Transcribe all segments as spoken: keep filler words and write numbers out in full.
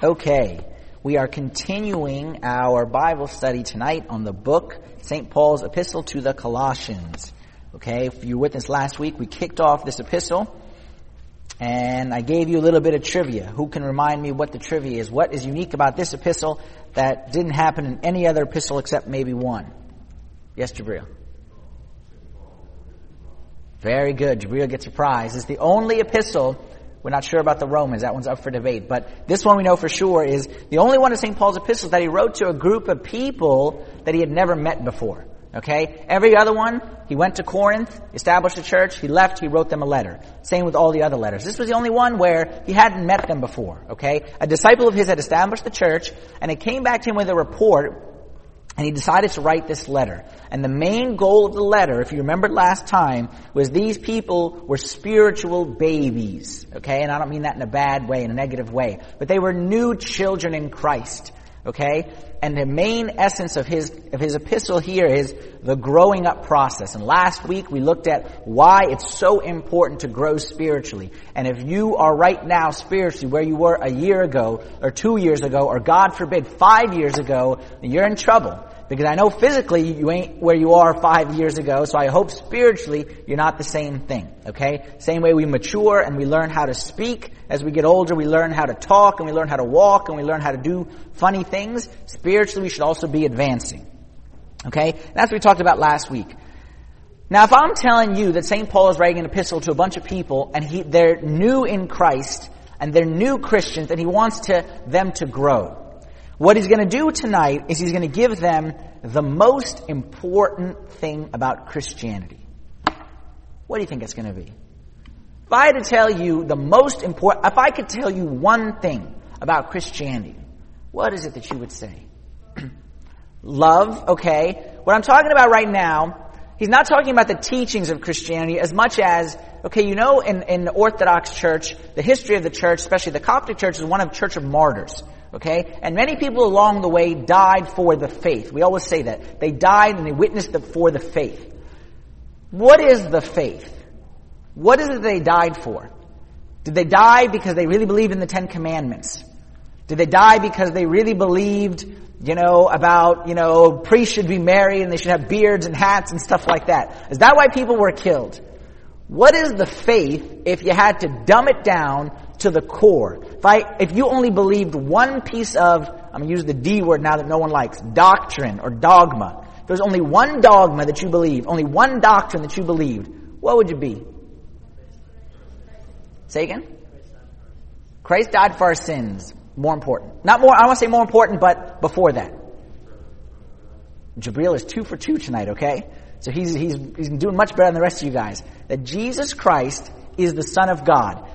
Okay, we are continuing our Bible study tonight on the book, Saint Paul's Epistle to the Colossians. Okay, if you were with us last week, we kicked off this epistle, and I gave you a little bit of trivia. Who can remind me what the trivia is? What is unique about this epistle that didn't happen in any other epistle except maybe one? Yes, Jabril. Very good. Jabril gets a prize. It's the only epistle. We're not sure about the Romans. That one's up for debate. But this one we know for sure is the only one of Saint Paul's epistles that he wrote to a group of people that he had never met before. Okay? Every other one, he went to Corinth, established a church, he left, he wrote them a letter. Same with all the other letters. This was the only one where he hadn't met them before. Okay? A disciple of his had established the church, and it came back to him with a report, and he decided to write this letter. And the main goal of the letter, if you remembered last time, was these people were spiritual babies. Okay? And I don't mean that in a bad way, in a negative way. But they were new children in Christ. Okay? And the main essence of his of his epistle here is the growing up process. And last week we looked at why it's so important to grow spiritually. And if you are right now spiritually where you were a year ago, or two years ago, or God forbid, five years ago, you're in trouble. Because I know physically you ain't where you are five years ago, so I hope spiritually you're not the same thing, okay? Same way we mature and we learn how to speak. As we get older, we learn how to talk and we learn how to walk and we learn how to do funny things. Spiritually, we should also be advancing, okay? And that's what we talked about last week. Now, if I'm telling you that Saint Paul is writing an epistle to a bunch of people and he, they're new in Christ and they're new Christians and he wants to them to grow, what he's going to do tonight is he's going to give them the most important thing about Christianity. What do you think it's going to be? If I had to tell you the most important, if I could tell you one thing about Christianity, what is it that you would say? Love, okay. What I'm talking about right now, he's not talking about the teachings of Christianity as much as, okay, you know, in, in the Orthodox Church, the history of the church, especially the Coptic Church, is one of church of martyrs. Okay? And many people along the way died for the faith. We always say that. They died and they witnessed the, for the faith. What is the faith? What is it they died for? Did they die because they really believed in the Ten Commandments? Did they die because they really believed, you know, about, you know, priests should be married and they should have beards and hats and stuff like that? Is that why people were killed? What is the faith if you had to dumb it down to the core? If I, if you only believed one piece of, I'm going to use the D word now that no one likes, doctrine or dogma. If there was only one dogma that you believed, only one doctrine that you believed, what would you be? Say again? Christ died for our sins. More important. Not more, I don't want to say more important, but before that. Jabril is two for two tonight, okay? So he's, he's, he's doing much better than the rest of you guys. That Jesus Christ is the Son of God.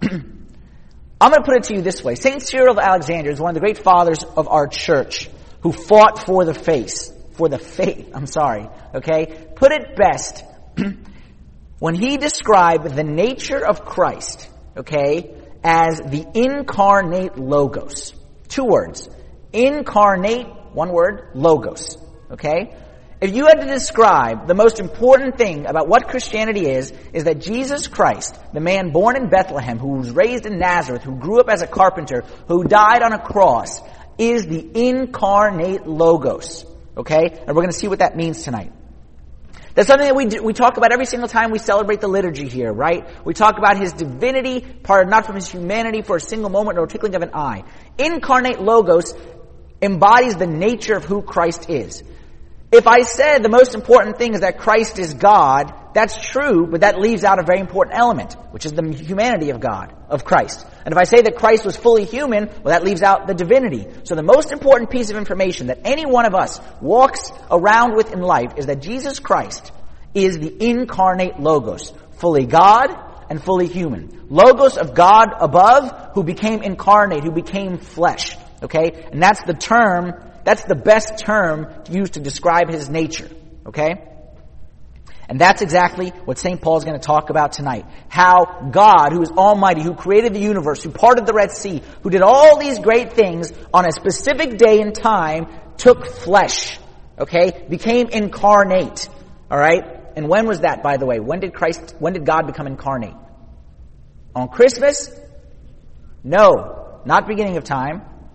I'm going to put it to you this way. Saint Cyril of Alexandria is one of the great fathers of our church who fought for the faith. For the faith, I'm sorry. Okay? Put it best when he described the nature of Christ, okay, as the incarnate logos. Two words. Incarnate, one word, logos. Okay? If you had to describe the most important thing about what Christianity is, is that Jesus Christ, the man born in Bethlehem, who was raised in Nazareth, who grew up as a carpenter, who died on a cross, is the incarnate logos. Okay? And we're going to see what that means tonight. That's something that we do, we talk about every single time we celebrate the liturgy here, right? We talk about his divinity, parted not from his humanity for a single moment or twinkling of an eye. Incarnate logos embodies the nature of who Christ is. If I said the most important thing is that Christ is God, that's true, but that leaves out a very important element, which is the humanity of God, of Christ. And if I say that Christ was fully human, well, that leaves out the divinity. So the most important piece of information that any one of us walks around with in life is that Jesus Christ is the incarnate logos, fully God and fully human. Logos of God above, who became incarnate, who became flesh. Okay? And that's the term That's the best term to use to describe his nature. Okay? And that's exactly what Saint Paul is going to talk about tonight. How God, who is almighty, who created the universe, who parted the Red Sea, who did all these great things on a specific day and time, took flesh. Okay? Became incarnate. Alright? And when was that, by the way? When did Christ, when did God become incarnate? On Christmas? No. Not beginning of time.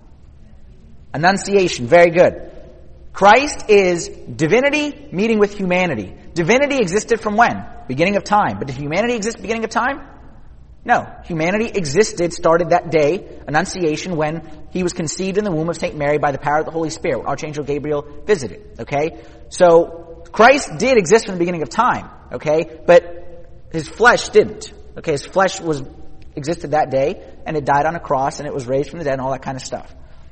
Annunciation, very good. Christ is divinity meeting with humanity. Divinity existed from when? Beginning of time. But did humanity exist beginning of time? No. Humanity existed, started that day, Annunciation, when he was conceived in the womb of Saint Mary by the power of the Holy Spirit. Archangel Gabriel visited. Okay? So, Christ did exist from the beginning of time. Okay? But his flesh didn't. Okay? His flesh was existed that day, and it died on a cross, and it was raised from the dead, and all that kind of stuff.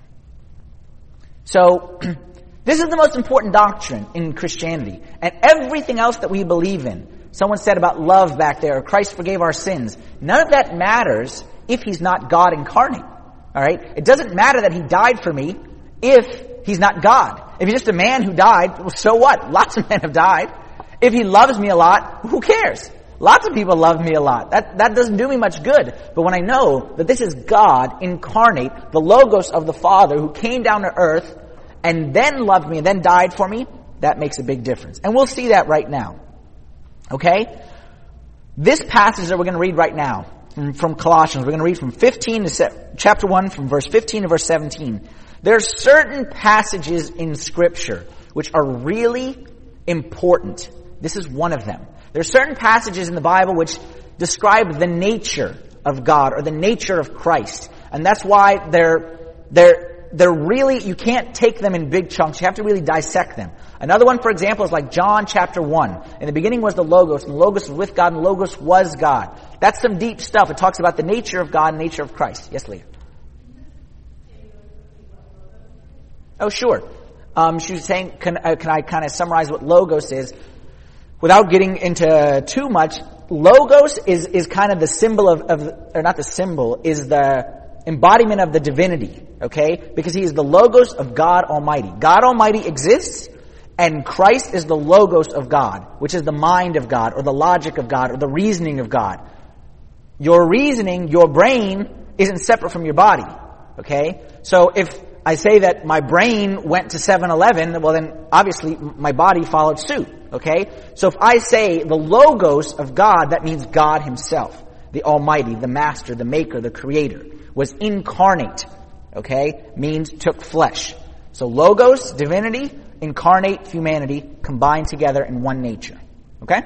So, this is the most important doctrine in Christianity. And everything else that we believe in, someone said about love back there, or Christ forgave our sins, none of that matters if he's not God incarnate. Alright? It doesn't matter that he died for me if he's not God. If he's just a man who died, well, so what? Lots of men have died. If he loves me a lot, who cares? Lots of people love me a lot. That, that doesn't do me much good. But when I know that this is God incarnate, the Logos of the Father who came down to earth and then loved me and then died for me, that makes a big difference. And we'll see that right now. Okay? This passage that we're going to read right now from, from Colossians, we're going to read from fifteen to se- chapter one, from verse fifteen to verse seventeen. There are certain passages in Scripture which are really important. This is one of them. There are certain passages in the Bible which describe the nature of God or the nature of Christ. And that's why they're, they're, they're really, you can't take them in big chunks. You have to really dissect them. Another one, for example, is like John chapter one. In the beginning was the Logos, and the Logos was with God, and the Logos was God. That's some deep stuff. It talks about the nature of God and nature of Christ. Yes, Leah? Oh, sure. Um, she was saying, can, uh, can I kind of summarize what Logos is? Without getting into too much, Logos is, is kind of the symbol of, of, or not the symbol, is the embodiment of the divinity, okay? Because he is the Logos of God Almighty. God Almighty exists, and Christ is the Logos of God, which is the mind of God, or the logic of God, or the reasoning of God. Your reasoning, your brain, isn't separate from your body, okay? So if I say that my brain went to seven eleven, well then obviously my body followed suit, okay? So if I say the Logos of God, that means God himself, the Almighty, the Master, the Maker, the Creator, was incarnate, okay? Means took flesh. So Logos, divinity, incarnate humanity, combined together in one nature, okay?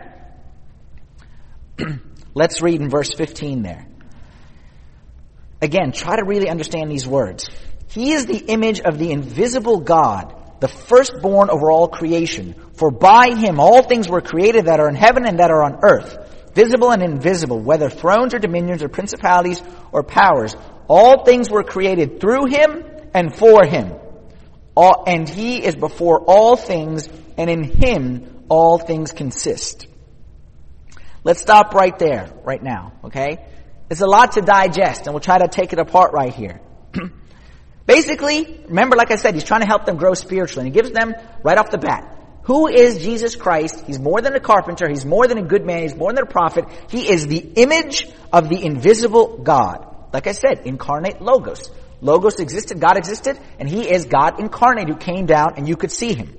Let's read in verse fifteen there. Again, try to really understand these words. He is the image of the invisible God, the firstborn over all creation. For by him all things were created that are in heaven and that are on earth, visible and invisible, whether thrones or dominions or principalities or powers. All things were created through him and for him. All, and he is before all things, and in him all things consist. Let's stop right there, right now, okay? It's a lot to digest, and we'll try to take it apart right here. Basically, remember, like I said, he's trying to help them grow spiritually. And he gives them, right off the bat, who is Jesus Christ? He's more than a carpenter. He's more than a good man. He's more than a prophet. He is the image of the invisible God. Like I said, incarnate Logos. Logos existed, God existed, and he is God incarnate who came down and you could see him.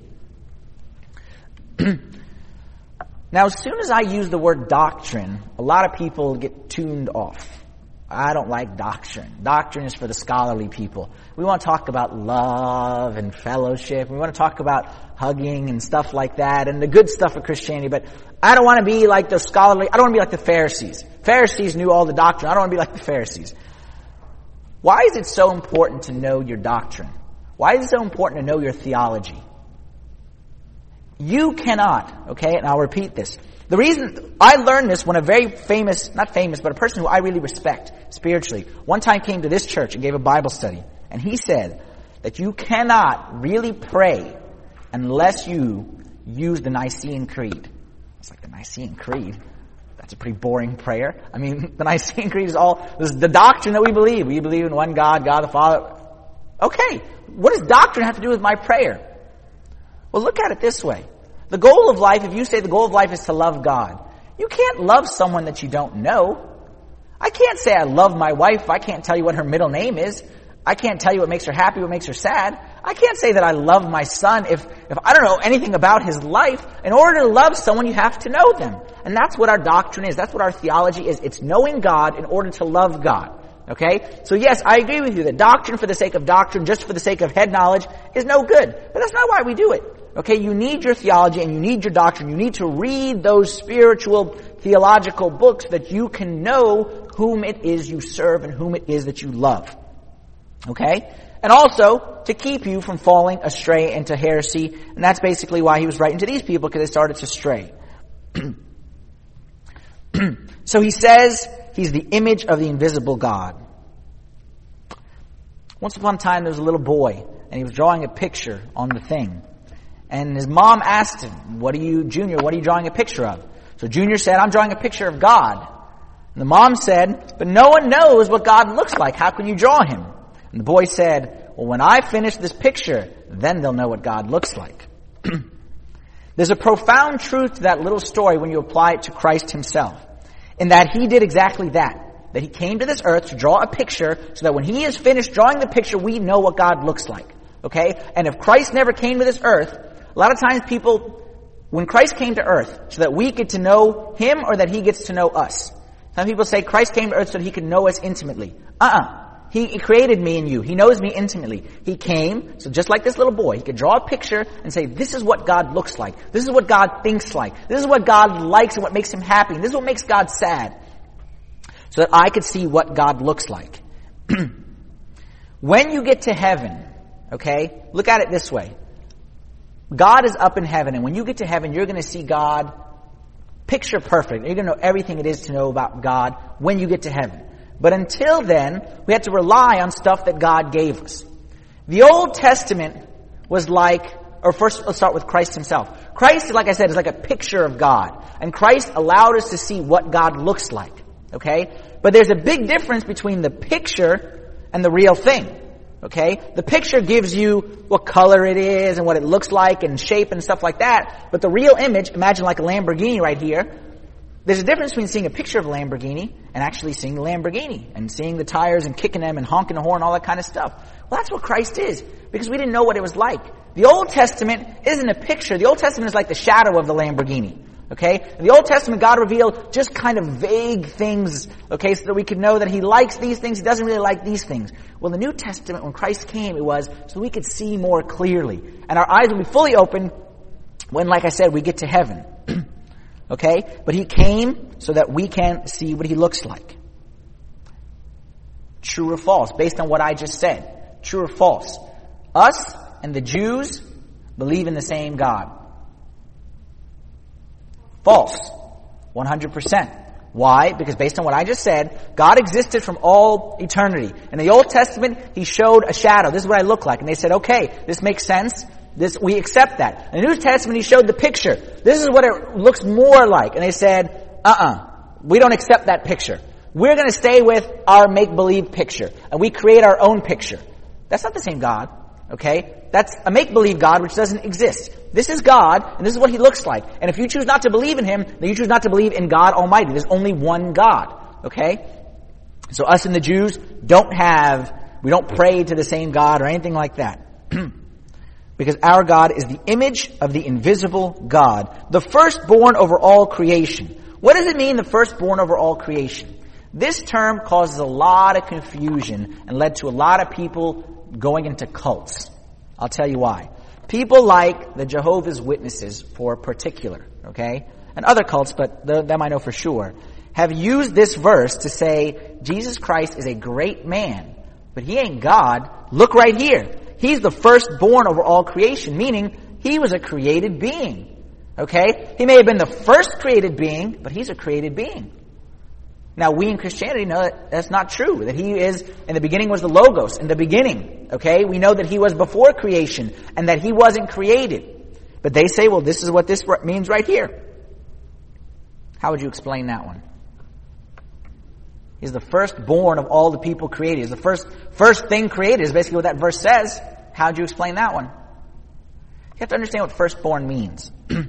Now, as soon as I use the word doctrine, a lot of people get tuned off. I don't like doctrine. Doctrine is for the scholarly people. We want to talk about love and fellowship. We want to talk about hugging and stuff like that and the good stuff of Christianity. But I don't want to be like the scholarly, I don't want to be like the Pharisees. Pharisees knew all the doctrine. I don't want to be like the Pharisees. Why is it so important to know your doctrine? Why is it so important to know your theology? You cannot, okay, and I'll repeat this. The reason I learned this when a very famous, not famous, but a person who I really respect spiritually, one time came to this church and gave a Bible study. And he said that you cannot really pray unless you use the Nicene Creed. It's like the Nicene Creed. That's a pretty boring prayer. I mean, the Nicene Creed is all, this is the doctrine that we believe. We believe in one God, God the Father. Okay, what does doctrine have to do with my prayer? Well, look at it this way. The goal of life, if you say the goal of life is to love God, you can't love someone that you don't know. I can't say I love my wife if I can't tell you what her middle name is. I can't tell you what makes her happy, what makes her sad. I can't say that I love my son if, if I don't know anything about his life. In order to love someone, you have to know them. And that's what our doctrine is. That's what our theology is. It's knowing God in order to love God. Okay? So yes, I agree with you that doctrine for the sake of doctrine, just for the sake of head knowledge, is no good. But that's not why we do it. Okay? You need your theology and you need your doctrine. You need to read those spiritual, theological books that you can know whom it is you serve and whom it is that you love. Okay? And also, to keep you from falling astray into heresy. And that's basically why he was writing to these people, because they started to stray. So he says he's the image of the invisible God. Once upon a time, there was a little boy, and he was drawing a picture on the thing. And his mom asked him, what are you, Junior, what are you drawing a picture of? So Junior said, I'm drawing a picture of God. And the mom said, but no one knows what God looks like. How can you draw him? And the boy said, well, when I finish this picture, then they'll know what God looks like. There's a profound truth to that little story when you apply it to Christ himself, in that he did exactly that. That he came to this earth to draw a picture so that when he is finished drawing the picture, we know what God looks like. Okay? And if Christ never came to this earth, a lot of times people, when Christ came to earth so that we get to know him or that he gets to know us. Some people say Christ came to earth so that he could know us intimately. Uh-uh. He created me and you. He knows me intimately. He came, so just like this little boy, he could draw a picture and say, this is what God looks like. This is what God thinks like. This is what God likes and what makes him happy. And this is what makes God sad. So that I could see what God looks like. When you get to heaven, okay, look at it this way. God is up in heaven, and when you get to heaven, you're going to see God picture perfect. You're going to know everything it is to know about God when you get to heaven. But until then, we had to rely on stuff that God gave us. The Old Testament was like, or first let's start with Christ himself. Christ, like I said, is like a picture of God. And Christ allowed us to see what God looks like. Okay? But there's a big difference between the picture and the real thing. Okay? The picture gives you what color it is and what it looks like and shape and stuff like that. But the real image, imagine like a Lamborghini right here. There's a difference between seeing a picture of a Lamborghini and actually seeing the Lamborghini and seeing the tires and kicking them and honking the horn, all that kind of stuff. Well, that's what Christ is, because we didn't know what it was like. The Old Testament isn't a picture. The Old Testament is like the shadow of the Lamborghini. Okay? In the Old Testament, God revealed just kind of vague things, okay, so that we could know that he likes these things, he doesn't really like these things. Well, the New Testament, when Christ came, it was so we could see more clearly. And our eyes will be fully open when, like I said, we get to heaven. Okay? But he came so that we can see what he looks like. True or false? Based on what I just said. True or false? Us and the Jews believe in the same God. False. one hundred percent. Why? Because based on what I just said, God existed from all eternity. In the Old Testament, he showed a shadow. This is what I look like. And they said, okay, this makes sense. This, we accept that. In the New Testament, he showed the picture. This is what it looks more like. And they said, uh-uh, we don't accept that picture. We're going to stay with our make-believe picture. And we create our own picture. That's not the same God. Okay? That's a make-believe God which doesn't exist. This is God, and this is what he looks like. And if you choose not to believe in him, then you choose not to believe in God Almighty. There's only one God. Okay? So us and the Jews don't have, we don't pray to the same God or anything like that. Because our God is the image of the invisible God, the firstborn over all creation. What does it mean, the firstborn over all creation? This term causes a lot of confusion and led to a lot of people going into cults. I'll tell you why. People like the Jehovah's Witnesses, for particular, okay, and other cults, but the, them I know for sure, have used this verse to say Jesus Christ is a great man, but he ain't God. Look right here. He's the firstborn over all creation, meaning he was a created being. Okay? He may have been the first created being, but he's a created being. Now, we in Christianity know that that's not true. That he is, in the beginning was the Logos, in the beginning. Okay? We know that he was before creation, and that he wasn't created. But they say, well, this is what this means right here. How would you explain that one? He's the firstborn of all the people created. He's the first, first thing created is basically what that verse says. How would you explain that one? You have to understand what firstborn means.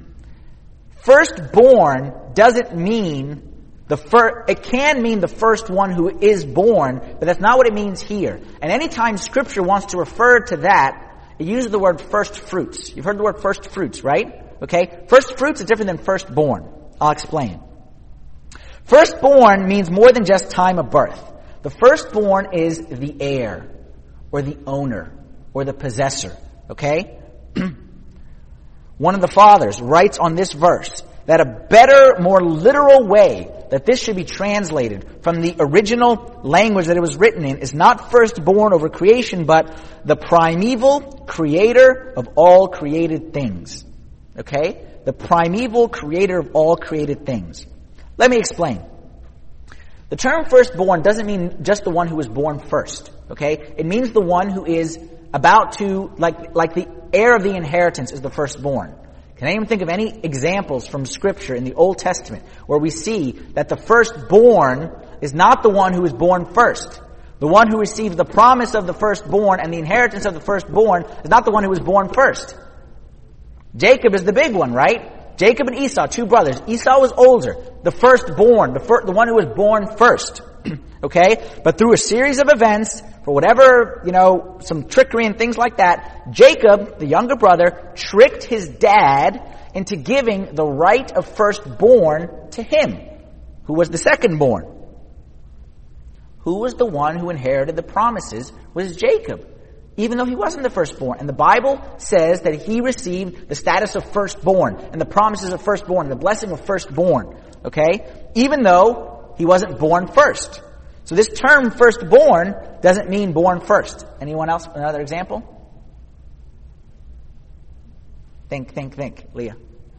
Firstborn doesn't mean the first, it can mean the first one who is born, but that's not what it means here. And anytime Scripture wants to refer to that, it uses the word first fruits. You've heard the word first fruits, right? Okay? First fruits is different than firstborn. I'll explain. Firstborn means more than just time of birth. The firstborn is the heir, or the owner, or the possessor. Okay? One of the fathers writes on this verse that a better, more literal way that this should be translated from the original language that it was written in is not firstborn over creation, but the primeval creator of all created things. Okay? The primeval creator of all created things. Let me explain. The term firstborn doesn't mean just the one who was born first. Okay? It means the one who is about to, like, like the heir of the inheritance is the firstborn. Can anyone think of any examples from Scripture in the Old Testament where we see that the firstborn is not the one who was born first? The one who receives the promise of the firstborn and the inheritance of the firstborn is not the one who was born first. Jacob is the big one, right? Jacob and Esau, two brothers. Esau was older, the firstborn, the, fir- the one who was born first. Okay? But through a series of events, for whatever, you know, some trickery and things like that, Jacob, the younger brother, tricked his dad into giving the right of firstborn to him, who was the secondborn. Who was the one who inherited the promises was Jacob, even though he wasn't the firstborn. And the Bible says that he received the status of firstborn and the promises of firstborn, the blessing of firstborn. Okay? Even though he wasn't born first. So this term firstborn doesn't mean born first. Anyone else? Another example? Think, think, think. Leah.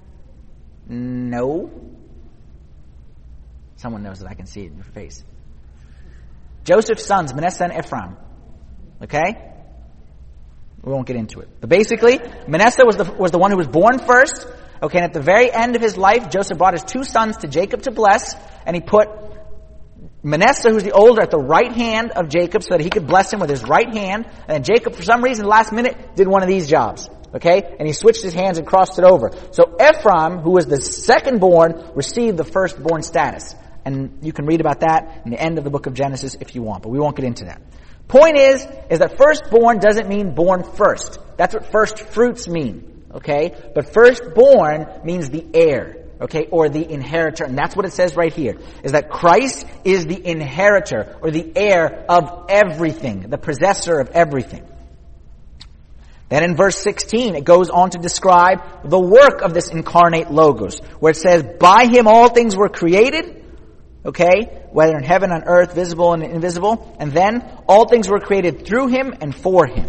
No. Someone knows that I can see it in your face. Joseph's sons, Manasseh and Ephraim. Okay? We won't get into it. But basically, Manasseh was the, was the one who was born first. Okay, and at the very end of his life, Joseph brought his two sons to Jacob to bless, and he put Manasseh, who's the older, at the right hand of Jacob so that he could bless him with his right hand. And then Jacob, for some reason, last minute, did one of these jobs. Okay? And he switched his hands and crossed it over. So Ephraim, who was the secondborn, received the firstborn status. And you can read about that in the end of the book of Genesis if you want, but we won't get into that. Point is, is that firstborn doesn't mean born first. That's what first fruits mean. Okay? But firstborn means the heir. Okay, or the inheritor. And that's what it says right here, is that Christ is the inheritor or the heir of everything, the possessor of everything. Then in verse sixteen, it goes on to describe the work of this incarnate Logos, where it says, by him all things were created, okay, whether in heaven, on earth, visible and invisible, and then all things were created through him and for him.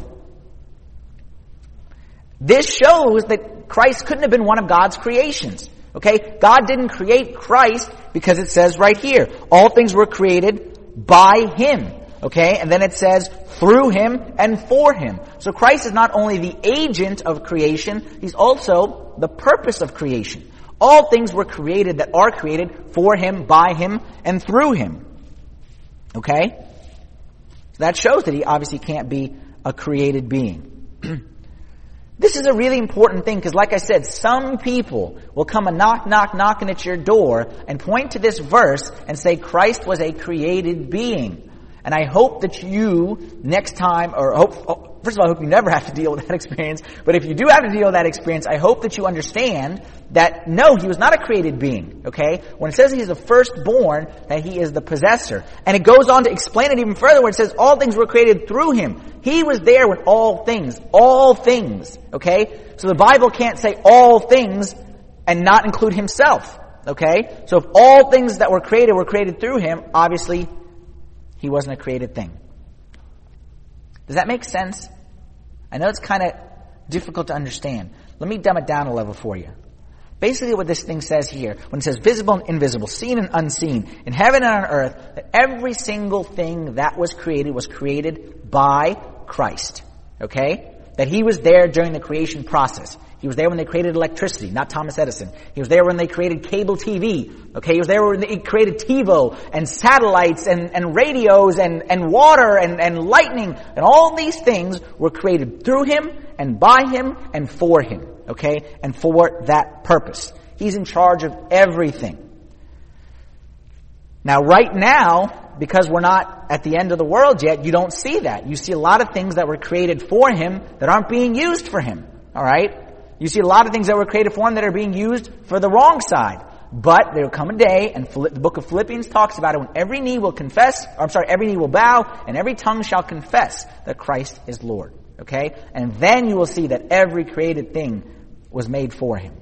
This shows that Christ couldn't have been one of God's creations. Okay? God didn't create Christ because it says right here, all things were created by him. Okay? And then it says through him and for him. So Christ is not only the agent of creation, he's also the purpose of creation. All things were created that are created for him, by him, and through him. Okay? So that shows that he obviously can't be a created being. This is a really important thing because, like I said, some people will come a knock, knock, knocking at your door and point to this verse and say Christ was a created being. And I hope that you, next time, or hope, first of all, I hope you never have to deal with that experience, but if you do have to deal with that experience, I hope that you understand that, no, he was not a created being, okay? When it says he's the firstborn, that he is the possessor. And it goes on to explain it even further where it says all things were created through him. He was there with all things. All things, okay? So the Bible can't say all things and not include himself, okay? So if all things that were created were created through him, obviously he wasn't a created thing. Does that make sense? I know it's kind of difficult to understand. Let me dumb it down a level for you. Basically what this thing says here, when it says visible and invisible, seen and unseen, in heaven and on earth, that every single thing that was created was created by Christ. Okay? That he was there during the creation process. He was there when they created electricity, not Thomas Edison. He was there when they created cable T V. Okay, he was there when they created TiVo and satellites and, and radios and, and water and, and lightning. And all these things were created through him and by him and for him. Okay, and for that purpose. He's in charge of everything. Now, right now, because we're not at the end of the world yet, you don't see that. You see a lot of things that were created for him that aren't being used for him. All right? You see a lot of things that were created for him that are being used for the wrong side. But there will come a day, and the book of Philippians talks about it, when every knee will confess, or I'm sorry, every knee will bow, and every tongue shall confess that Christ is Lord. Okay? And then you will see that every created thing was made for him.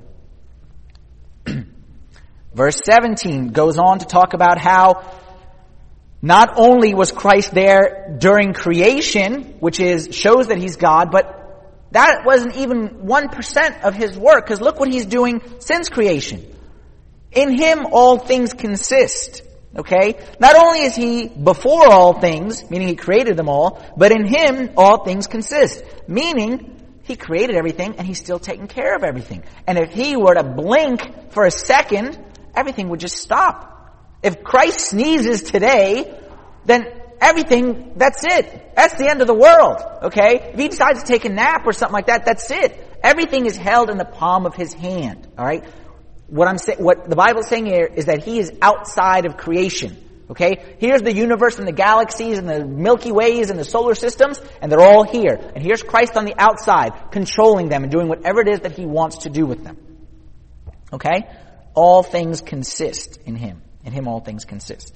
Verse seventeen goes on to talk about how not only was Christ there during creation, which is shows that he's God, but that wasn't even one percent of his work, because look what he's doing since creation. In him all things consist. Okay? Not only is he before all things, meaning he created them all, but in him all things consist. Meaning, he created everything and he's still taking care of everything. And if he were to blink for a second, everything would just stop. If Christ sneezes today, then everything, that's it. That's the end of the world. Okay? If he decides to take a nap or something like that, that's it. Everything is held in the palm of his hand. Alright? What I'm saying, what the Bible is saying here is that he is outside of creation. Okay? Here's the universe and the galaxies and the Milky Ways and the solar systems, and they're all here. And here's Christ on the outside, controlling them and doing whatever it is that he wants to do with them. Okay? All things consist in him. In him all things consist.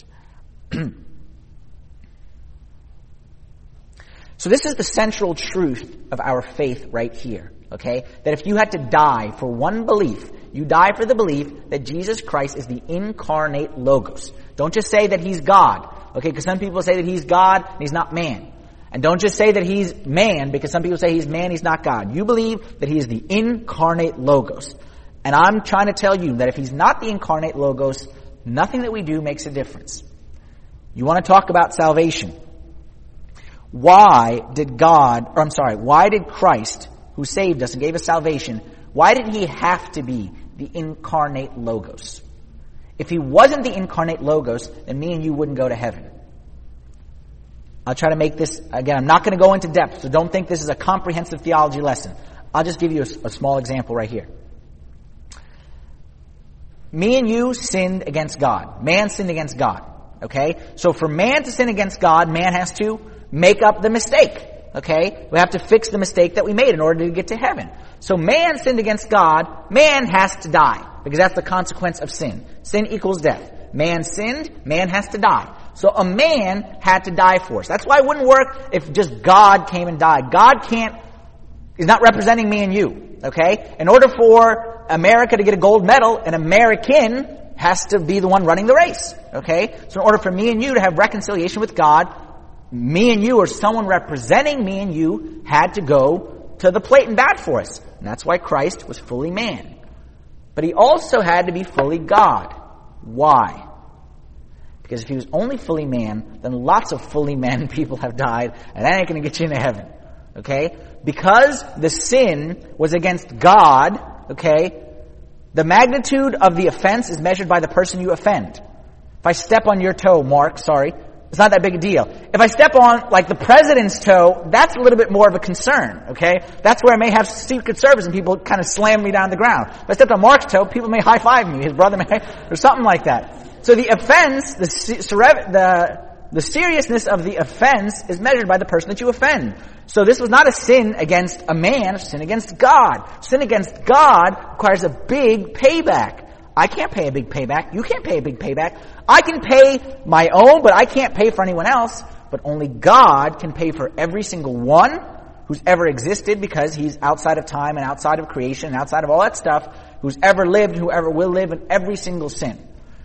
So this is the central truth of our faith right here. Okay? That if you had to die for one belief, you die for the belief that Jesus Christ is the incarnate Logos. Don't just say that he's God. Okay? Because some people say that he's God and he's not man. And don't just say that he's man, because some people say he's man, he's not God. You believe that he is the incarnate Logos. And I'm trying to tell you that if he's not the incarnate Logos, nothing that we do makes a difference. You want to talk about salvation. Why did God, or I'm sorry, why did Christ, who saved us and gave us salvation, why did he have to be the incarnate Logos? If he wasn't the incarnate Logos, then me and you wouldn't go to heaven. I'll try to make this, again, I'm not going to go into depth, so don't think this is a comprehensive theology lesson. I'll just give you a, a small example right here. Me and you sinned against God. Man sinned against God. Okay? So for man to sin against God, man has to make up the mistake. Okay? We have to fix the mistake that we made in order to get to heaven. So man sinned against God, man has to die, because that's the consequence of sin. Sin equals death. Man sinned, man has to die. So a man had to die for us. That's why it wouldn't work if just God came and died. God can't, he's not representing me and you. Okay? In order for America to get a gold medal, an American has to be the one running the race. Okay? So in order for me and you to have reconciliation with God, me and you, or someone representing me and you, had to go to the plate and bat for us. And that's why Christ was fully man. But he also had to be fully God. Why? Because if he was only fully man, then lots of fully men people have died, and that ain't going to get you into heaven. Okay? Because the sin was against God, okay, the magnitude of the offense is measured by the person you offend. If I step on your toe, Mark, sorry, it's not that big a deal. If I step on, like, the president's toe, that's a little bit more of a concern, okay? That's where I may have Secret Service and people kind of slam me down the ground. If I stepped on Mark's toe, people may high-five me, his brother may, or something like that. So the offense, the, the, the seriousness of the offense is measured by the person that you offend. So this was not a sin against a man, it's a sin against God. Sin against God requires a big payback. I can't pay a big payback. You can't pay a big payback. I can pay my own, but I can't pay for anyone else. But only God can pay for every single one who's ever existed, because he's outside of time and outside of creation and outside of all that stuff, who's ever lived, whoever will live, in every single sin.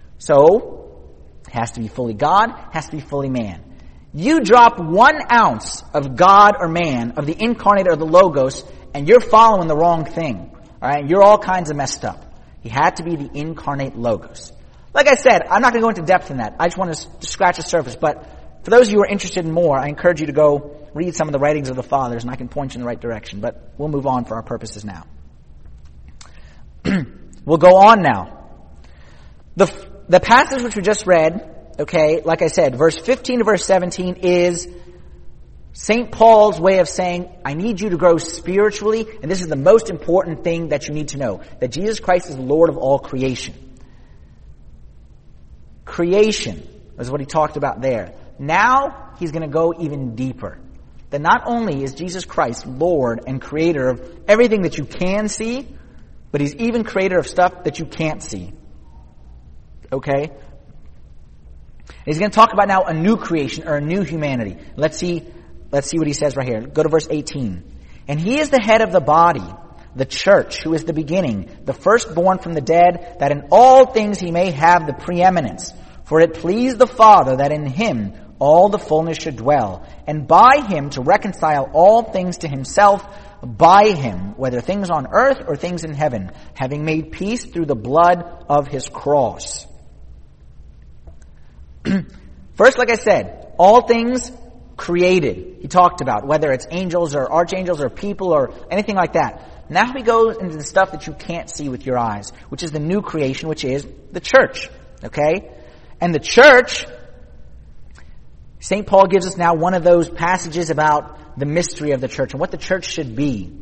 So, it has to be fully God, has to be fully man. You drop one ounce of God or man, of the incarnate or the Logos, and you're following the wrong thing. Alright? You're all kinds of messed up. He had to be the incarnate Logos. Like I said, I'm not going to go into depth in that. I just want to scratch the surface. But for those of you who are interested in more, I encourage you to go read some of the writings of the fathers, and I can point you in the right direction. But we'll move on for our purposes now. We'll go on now. The, the passage which we just read, okay, like I said, verse fifteen to verse seventeen is Saint Paul's way of saying, I need you to grow spiritually, and this is the most important thing that you need to know, that Jesus Christ is Lord of all creation. Creation is what he talked about there. Now, he's going to go even deeper. That not only is Jesus Christ Lord and creator of everything that you can see, but he's even creator of stuff that you can't see. Okay? He's going to talk about now a new creation or a new humanity. Let's see, let's see what he says right here. Go to verse eighteen. And he is the head of the body, the church, who is the beginning, the firstborn from the dead, that in all things he may have the preeminence. For it pleased the Father that in him all the fullness should dwell, and by him to reconcile all things to himself, by him, whether things on earth or things in heaven, having made peace through the blood of his cross. First, like I said, all things created, he talked about, whether it's angels or archangels or people or anything like that. Now he goes into the stuff that you can't see with your eyes, which is the new creation, which is the church. Okay? And the church, Saint Paul gives us now one of those passages about the mystery of the church and what the church should be.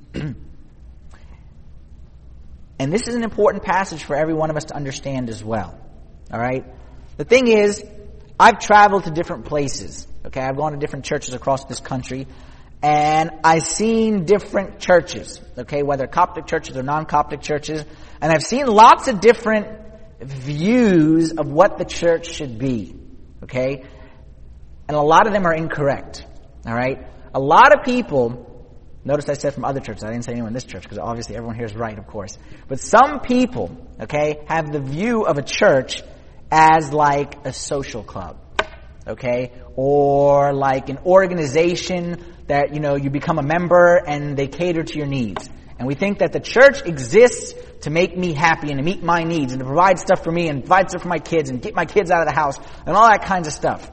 And this is an important passage for every one of us to understand as well. All right? The thing is, I've traveled to different places. Okay, I've gone to different churches across this country, and I've seen different churches. Okay, whether Coptic churches or non-Coptic churches, and I've seen lots of different views of what the church should be. Okay, and a lot of them are incorrect. All right, a lot of people. Notice I said from other churches. I didn't say anyone in this church because obviously everyone here is right, of course. But some people, okay, have the view of a church as like a social club. Okay, or like an organization that, you know, you become a member and they cater to your needs. And we think that the church exists to make me happy and to meet my needs and to provide stuff for me and provide stuff for my kids and get my kids out of the house and all that kinds of stuff.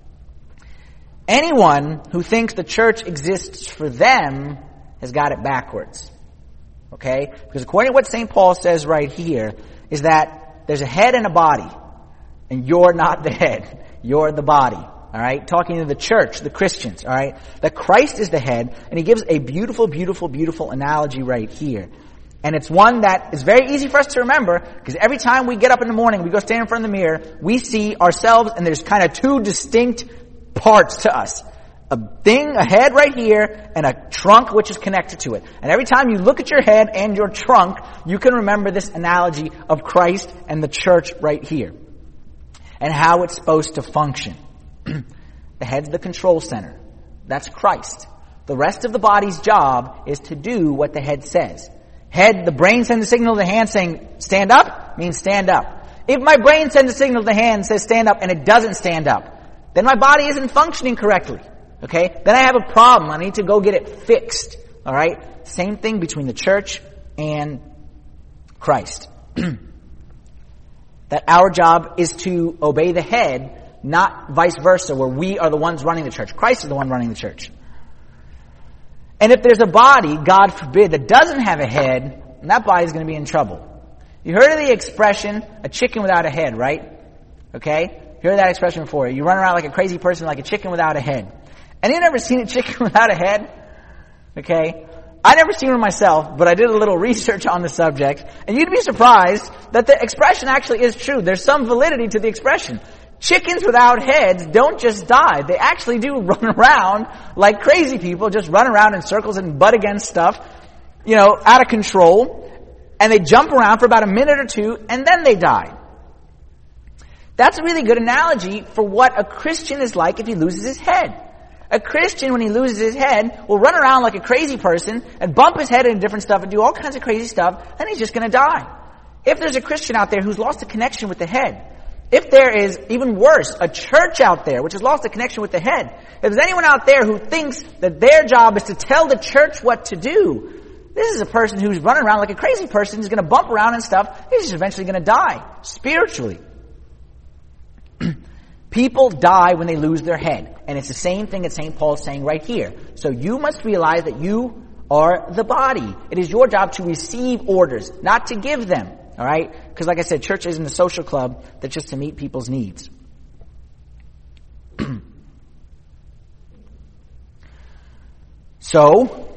Anyone who thinks the church exists for them has got it backwards. Okay? Because according to what Saint Paul says right here is that there's a head and a body. And you're not the head. You're the body. Alright? Talking to the church, the Christians. Alright? That Christ is the head. And he gives a beautiful, beautiful, beautiful analogy right here. And it's one that is very easy for us to remember, because every time we get up in the morning, we go stand in front of the mirror, we see ourselves, and there's kind of two distinct parts to us. A thing, a head right here, and a trunk which is connected to it. And every time you look at your head and your trunk, you can remember this analogy of Christ and the church right here. And how it's supposed to function. The head's the control center. That's Christ. The rest of the body's job is to do what the head says. Head, the brain sends a signal to the hand saying, stand up, means stand up. If my brain sends a signal to the hand and says stand up and it doesn't stand up, then my body isn't functioning correctly. Okay? Then I have a problem. I need to go get it fixed. Alright? Same thing between the church and Christ. That our job is to obey the head, not vice versa, where we are the ones running the church. Christ is the one running the church. And if there's a body, God forbid, that doesn't have a head, then that body's going to be in trouble. You heard of the expression, a chicken without a head, right? Okay? You heard that expression before. You run around like a crazy person, like a chicken without a head. Anyone ever seen a chicken without a head? Okay? I never seen one myself, but I did a little research on the subject, and you'd be surprised that the expression actually is true. There's some validity to the expression. Chickens without heads don't just die. They actually do run around like crazy people, just run around in circles and butt against stuff, you know, out of control, and they jump around for about a minute or two, and then they die. That's a really good analogy for what a Christian is like if he loses his head. A Christian, when he loses his head, will run around like a crazy person and bump his head into different stuff and do all kinds of crazy stuff, and he's just going to die. If there's a Christian out there who's lost a connection with the head, if there is, even worse, a church out there which has lost a connection with the head, if there's anyone out there who thinks that their job is to tell the church what to do, this is a person who's running around like a crazy person, who's going to bump around and stuff, he's just eventually going to die, spiritually. People die when they lose their head. And it's the same thing that Saint Paul is saying right here. So you must realize that you are the body. It is your job to receive orders, not to give them. All right? Because like I said, church isn't a social club that's just to meet people's needs. So,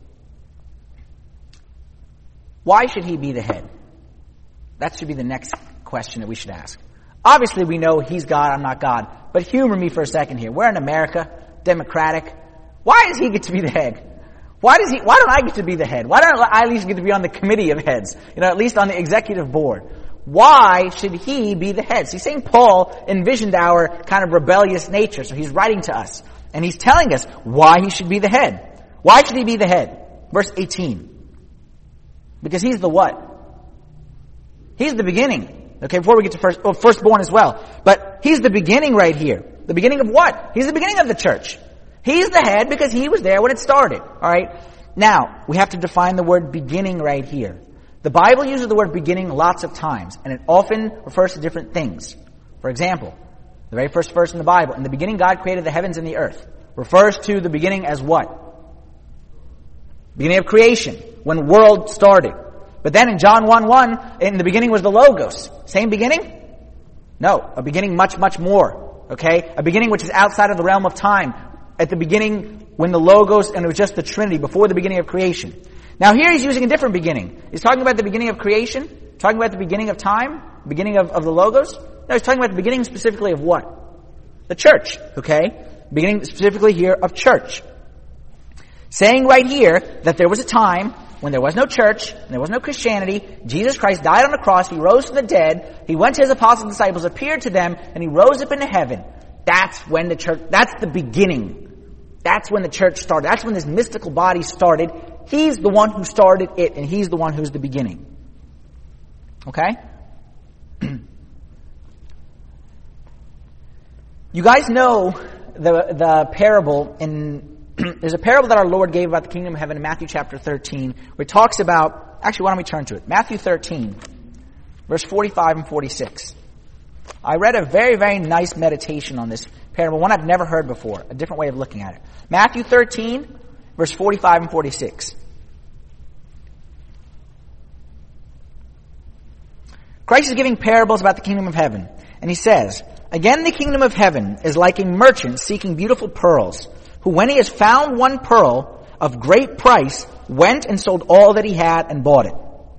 why should he be the head? That should be the next question that we should ask. Obviously, we know he's God, I'm not God. But humor me for a second here. We're in America, democratic. Why does he get to be the head? Why does he? Why don't I get to be the head? Why don't I at least get to be on the committee of heads? You know, at least on the executive board. Why should he be the head? See, Saint Paul envisioned our kind of rebellious nature, so he's writing to us. And he's telling us why he should be the head. Why should he be the head? Verse eighteen. Because he's the what? He's the beginning. Okay, before we get to first, oh, firstborn as well. But he's the beginning right here. The beginning of what? He's the beginning of the church. He's the head because he was there when it started. Alright? Now, we have to define the word beginning right here. The Bible uses the word beginning lots of times, and it often refers to different things. For example, the very first verse in the Bible, in the beginning God created the heavens and the earth, refers to the beginning as what? Beginning of creation, when world started. But then in John one one, in the beginning was the Logos. Same beginning? No, a beginning much, much more. Okay? A beginning which is outside of the realm of time. At the beginning, when the Logos, and it was just the Trinity, before the beginning of creation. Now here he's using a different beginning. He's talking about the beginning of creation, talking about the beginning of time, beginning of, of the Logos. No, he's talking about the beginning specifically of what? The church, okay? Beginning specifically here of church. Saying right here that there was a time when there was no church, and there was no Christianity, Jesus Christ died on the cross, he rose from the dead, he went to his apostles and disciples, appeared to them, and he rose up into heaven. That's when the church, that's the beginning. That's when the church started. That's when this mystical body started. He's the one who started it, and he's the one who's the beginning. Okay? You guys know the the parable in, there's a parable that our Lord gave about the kingdom of heaven in Matthew chapter thirteen, where it talks about, actually why don't we turn to it? Matthew thirteen, verse forty-five and forty-six. I read a very, very nice meditation on this parable, one I've never heard before, a different way of looking at it. Matthew thirteen, verse forty-five and forty-six. Christ is giving parables about the kingdom of heaven. And he says, "Again, the kingdom of heaven is like a merchant seeking beautiful pearls, who when he has found one pearl of great price, went and sold all that he had and bought it."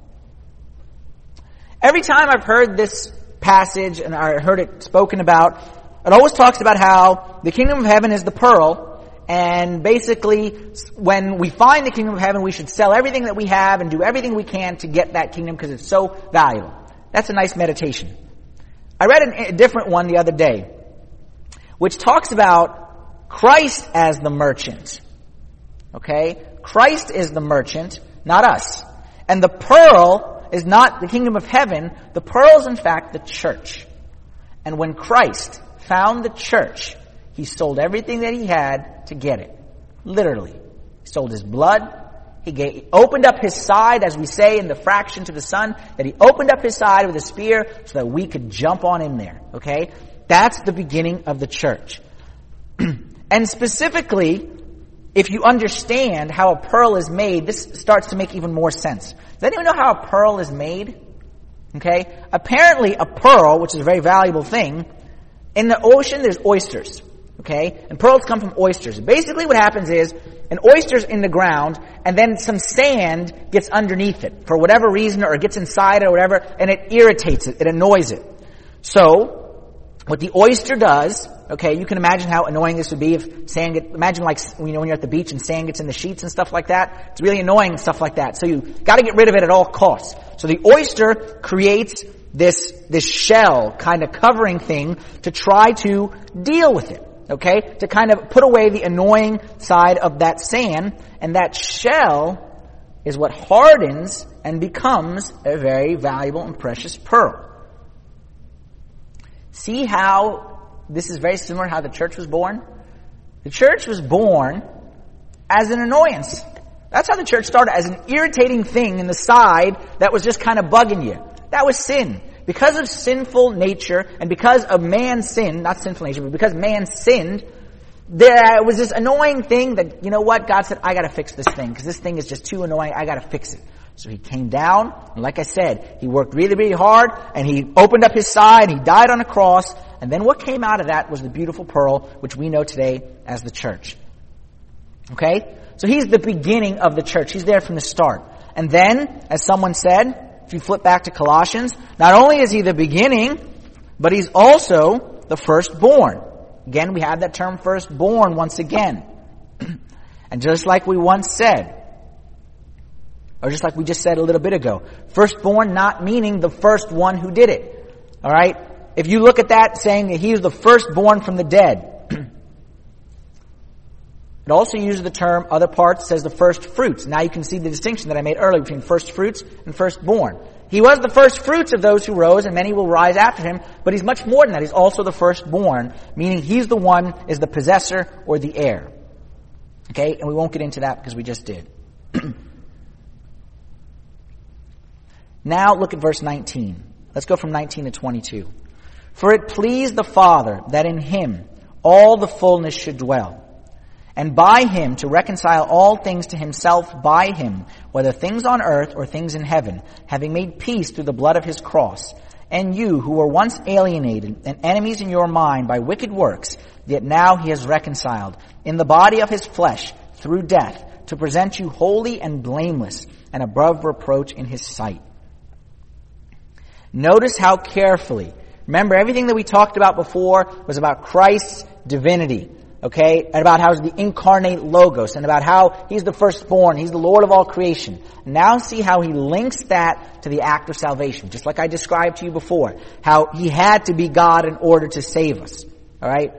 Every time I've heard this passage and I heard it spoken about, it always talks about how the kingdom of heaven is the pearl, and basically when we find the kingdom of heaven we should sell everything that we have and do everything we can to get that kingdom because it's so valuable. That's a nice meditation. I read a different one the other day, which talks about Christ as the merchant. Okay? Christ is the merchant, not us. And the pearl is not the kingdom of heaven. The pearl is in fact the church. And when Christ found the church, he sold everything that he had to get it. Literally. He sold his blood. He, gave, he opened up his side, as we say in the fraction to the Son, that he opened up his side with a spear so that we could jump on in there. Okay? That's the beginning of the church. And specifically, if you understand how a pearl is made, this starts to make even more sense. Does anyone know how a pearl is made? Okay? Apparently a pearl, which is a very valuable thing, in the ocean there's oysters. Okay? And pearls come from oysters. Basically what happens is, an oyster's in the ground, and then some sand gets underneath it, for whatever reason, or it gets inside it or whatever, and it irritates it, it annoys it. So, what the oyster does, okay, you can imagine how annoying this would be if sand get, imagine like, you know, when you're at the beach and sand gets in the sheets and stuff like that. It's really annoying, stuff like that. So you gotta get rid of it at all costs. So the oyster creates this, this shell kind of covering thing to try to deal with it. Okay? To kind of put away the annoying side of that sand, and that shell is what hardens and becomes a very valuable and precious pearl. See how this is very similar to how the church was born? The church was born as an annoyance. That's how the church started, as an irritating thing in the side that was just kind of bugging you. That was sin. Because of sinful nature, and because of man's sin, not sinful nature, but because man sinned, there was this annoying thing that, you know what, God said, I gotta fix this thing, because this thing is just too annoying, I gotta fix it. So he came down, and like I said, he worked really, really hard, and he opened up his side, he died on a cross, and then what came out of that was the beautiful pearl, which we know today as the church. Okay? So he's the beginning of the church. He's there from the start. And then, as someone said, if you flip back to Colossians, not only is he the beginning, but he's also the firstborn. Again, we have that term firstborn once again. And just like we once said, Or just like we just said a little bit ago, firstborn not meaning the first one who did it. All right? If you look at that saying that he is the firstborn from the dead, it also uses the term, other parts says the first fruits. Now you can see the distinction that I made earlier between first fruits and firstborn. He was the first fruits of those who rose, and many will rise after him, but he's much more than that. He's also the firstborn, meaning he's the one, is the possessor or the heir. Okay? And we won't get into that because we just did. Now look at verse nineteen. Let's go from nineteen to twenty-two. For it pleased the Father that in him all the fullness should dwell, and by him to reconcile all things to himself by him, whether things on earth or things in heaven, having made peace through the blood of his cross. And you, who were once alienated and enemies in your mind by wicked works, yet now he has reconciled in the body of his flesh through death, to present you holy and blameless and above reproach in his sight. Notice how carefully, remember everything that we talked about before was about Christ's divinity, okay? And about how he's the incarnate Logos, and about how he's the firstborn, he's the Lord of all creation. Now see how he links that to the act of salvation, just like I described to you before, how he had to be God in order to save us, alright?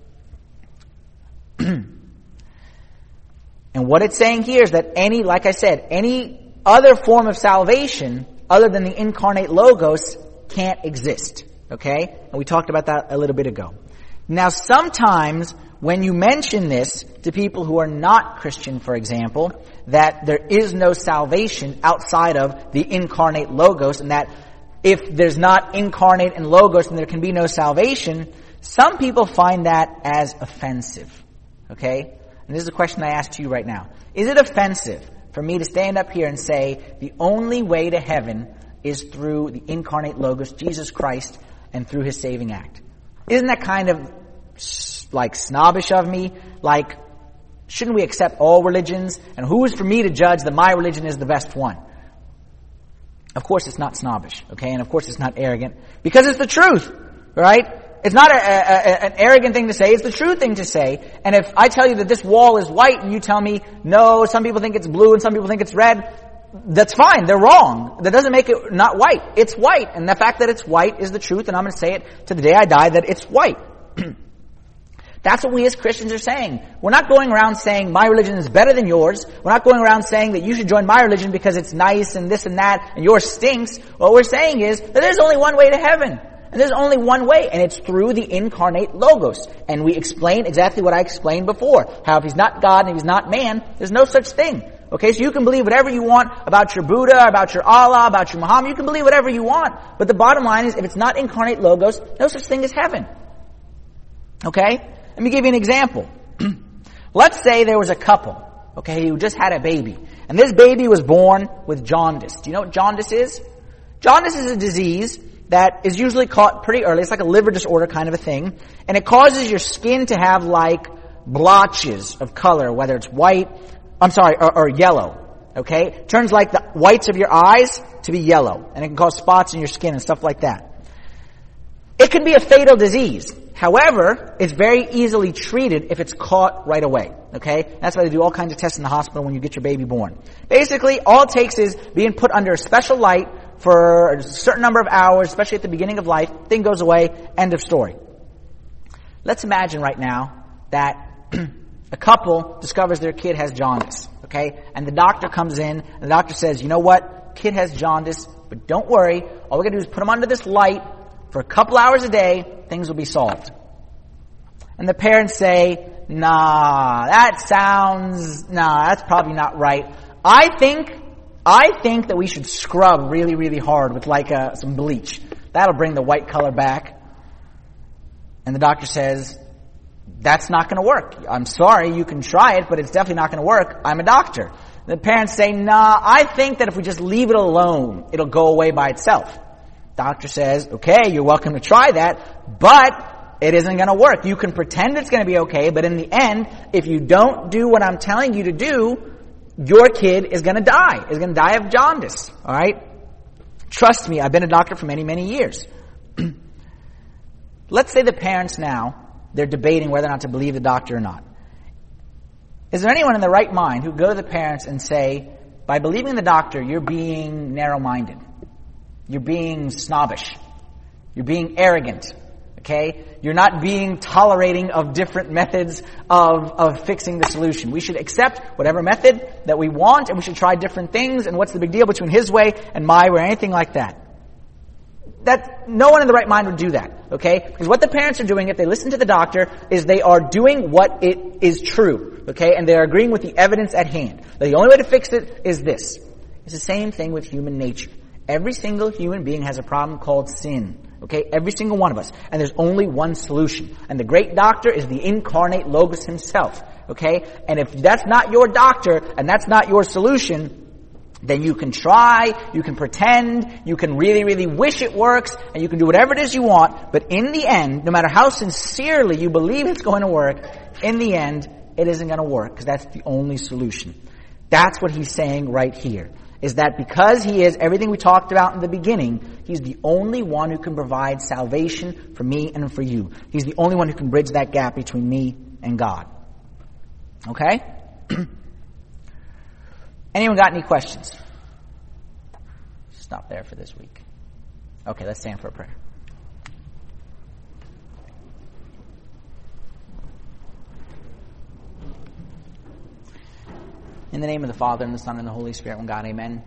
And what it's saying here is that any, like I said, any other form of salvation other than the incarnate Logos can't exist. Okay? And we talked about that a little bit ago. Now sometimes when you mention this to people who are not Christian, for example, that there is no salvation outside of the incarnate Logos, and that if there's not incarnate and Logos, then there can be no salvation, some people find that as offensive. Okay? And this is a question I ask to you right now. Is it offensive for me to stand up here and say the only way to heaven is through the incarnate Logos, Jesus Christ, and through his saving act? Isn't that kind of like snobbish of me? Like, shouldn't we accept all religions? And who is for me to judge that my religion is the best one? Of course it's not snobbish, okay? And of course it's not arrogant, because it's the truth, right? It's not a, a, a, an arrogant thing to say. It's the true thing to say. And if I tell you that this wall is white and you tell me, no, some people think it's blue and some people think it's red, that's fine. They're wrong. That doesn't make it not white. It's white. And the fact that it's white is the truth, and I'm going to say it to the day I die that it's white. That's what we as Christians are saying. We're not going around saying my religion is better than yours. We're not going around saying that you should join my religion because it's nice and this and that and yours stinks. What we're saying is that there's only one way to heaven. And there's only one way, and it's through the incarnate Logos. And we explain exactly what I explained before. How if he's not God and if he's not man, there's no such thing. Okay, so you can believe whatever you want about your Buddha, about your Allah, about your Muhammad. You can believe whatever you want. But the bottom line is, if it's not incarnate Logos, no such thing as heaven. Okay? Let me give you an example. Let's say there was a couple, okay, who just had a baby. And this baby was born with jaundice. Do you know what jaundice is? Jaundice is a disease that is usually caught pretty early. It's like a liver disorder kind of a thing. And it causes your skin to have like blotches of color, whether it's white, I'm sorry, or, or yellow. Okay? It turns like the whites of your eyes to be yellow. And it can cause spots in your skin and stuff like that. It can be a fatal disease. However, it's very easily treated if it's caught right away. Okay? That's why they do all kinds of tests in the hospital when you get your baby born. Basically, all it takes is being put under a special light for a certain number of hours, especially at the beginning of life. Thing goes away, end of story. Let's imagine right now that a couple discovers their kid has jaundice, okay? And the doctor comes in, and the doctor says, you know what? Kid has jaundice, but don't worry. All we're going to do is put him under this light for a couple hours a day. Things will be solved. And the parents say, nah, that sounds, nah, that's probably not right. I think I think that we should scrub really, really hard with like uh, some bleach. That'll bring the white color back. And the doctor says, that's not going to work. I'm sorry, you can try it, but it's definitely not going to work. I'm a doctor. The parents say, nah, I think that if we just leave it alone, it'll go away by itself. Doctor says, okay, you're welcome to try that, but it isn't going to work. You can pretend it's going to be okay, but in the end, if you don't do what I'm telling you to do, your kid is going to die. Is going to die of jaundice. All right? Trust me, I've been a doctor for many, many years. Let's say the parents now, they're debating whether or not to believe the doctor or not. Is there anyone in their right mind who go to the parents and say, By believing the doctor, you're being narrow-minded. You're being snobbish. You're being arrogant. Okay? You're not being tolerating of different methods of, of fixing the solution. We should accept whatever method that we want, and we should try different things, and what's the big deal between his way and my way, or anything like that. That, no one in the right mind would do that. Okay? Because what the parents are doing, if they listen to the doctor, is they are doing what it is true. Okay? And they are agreeing with the evidence at hand. The only way to fix it is this. It's the same thing with human nature. Every single human being has a problem called sin. Okay? Every single one of us. And there's only one solution. And the great doctor is the incarnate Logos himself. Okay? And if that's not your doctor, and that's not your solution, then you can try, you can pretend, you can really, really wish it works, and you can do whatever it is you want, but in the end, no matter how sincerely you believe it's going to work, in the end, it isn't going to work, because that's the only solution. That's what he's saying right here, is that because he is everything we talked about in the beginning, he's the only one who can provide salvation for me and for you. He's the only one who can bridge that gap between me and God. Okay? Anyone got any questions? Stop there for this week. Okay, let's stand for a prayer. In the name of the Father, and the Son, and the Holy Spirit, one God, amen.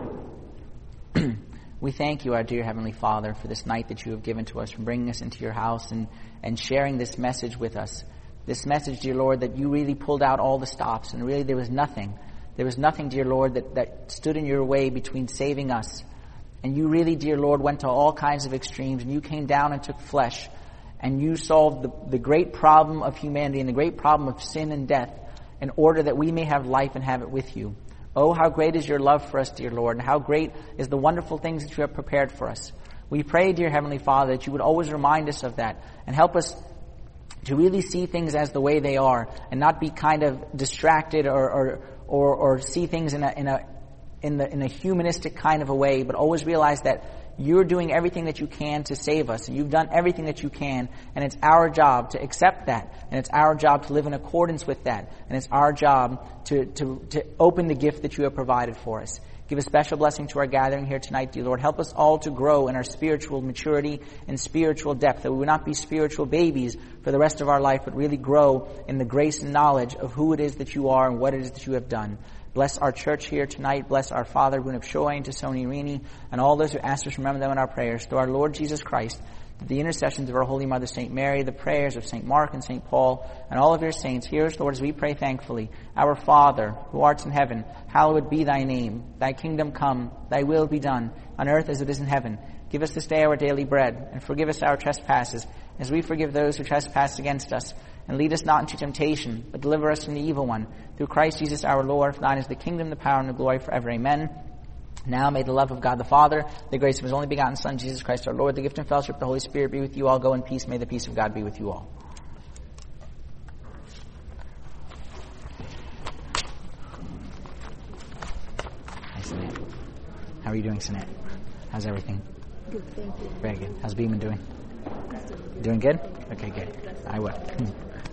We thank you, our dear Heavenly Father, for this night that you have given to us, from bringing us into your house and, and sharing this message with us. This message, dear Lord, that you really pulled out all the stops, and really there was nothing. There was nothing, dear Lord, that, that stood in your way between saving us. And you really, dear Lord, went to all kinds of extremes, and you came down and took flesh, and you solved the, the great problem of humanity and the great problem of sin and death in order that we may have life and have it with you. Oh, how great is your love for us, dear Lord, and how great is the wonderful things that you have prepared for us. We pray, dear Heavenly Father, that you would always remind us of that and help us to really see things as the way they are and not be kind of distracted or, or Or, or see things in a in a in the in a humanistic kind of a way, but always realize that you're doing everything that you can to save us, and you've done everything that you can, and it's our job to accept that, and it's our job to live in accordance with that, and it's our job to to to open the gift that you have provided for us. Give a special blessing to our gathering here tonight, dear Lord. Help us all to grow in our spiritual maturity and spiritual depth, that we would not be spiritual babies for the rest of our life, but really grow in the grace and knowledge of who it is that you are and what it is that you have done. Bless our church here tonight. Bless our Father, Bunab Shoy, and to Sony Rini, and all those who ask us to remember them in our prayers. To our Lord Jesus Christ, the intercessions of our Holy Mother, Saint Mary, the prayers of Saint Mark and Saint Paul, and all of your saints, hear us, Lord, as we pray thankfully. Our Father, who art in heaven, hallowed be thy name. Thy kingdom come, thy will be done, on earth as it is in heaven. Give us this day our daily bread, and forgive us our trespasses, as we forgive those who trespass against us. And lead us not into temptation, but deliver us from the evil one. Through Christ Jesus our Lord, for thine is the kingdom, the power, and the glory forever. Amen. Now may the love of God the Father, the grace of his only begotten Son, Jesus Christ our Lord, the gift and fellowship of the Holy Spirit be with you all. Go in peace. May the peace of God be with you all. Hi, Sanette. How are you doing, Sanette? How's everything? Good, thank you. Very good. How's Beeman doing? Doing good? Okay, good. I will.